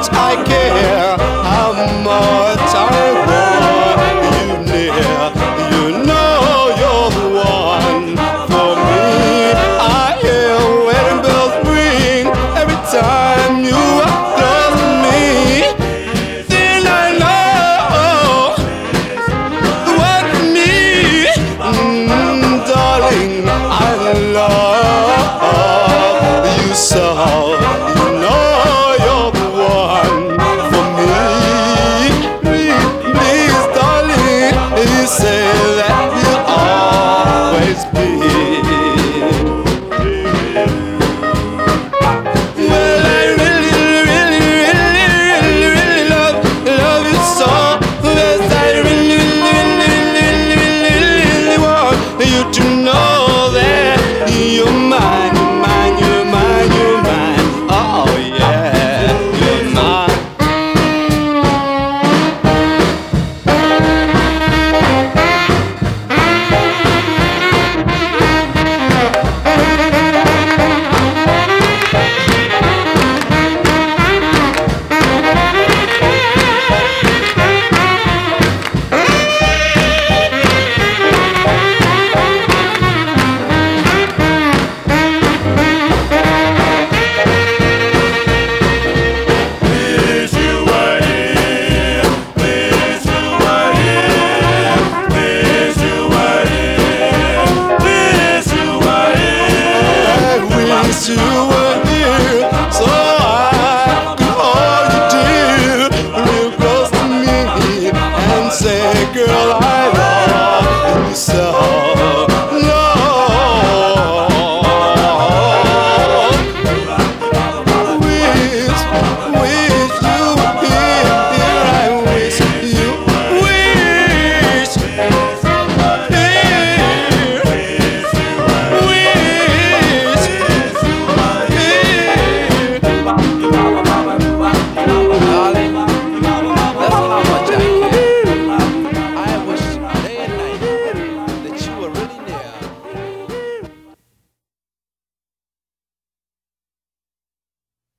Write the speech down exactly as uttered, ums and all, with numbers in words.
much I care, how much I want you near. You know you're the one for me. I hear wedding bells ring every time you are close to me. Then I know the one for me. Mm, darling, I love you so. You know you're the one for me. Please, please, darling, you say that you'll always be. Well, I really, really, really, really, really love, love you so. Yes, I really, really, really, really, really want you to know that you're mine, you're mine, you're mine, you're mine. Oh yeah, you're mine. Wish you were here. Wish you were here. Wish you were here. Wish you were here. I wish you were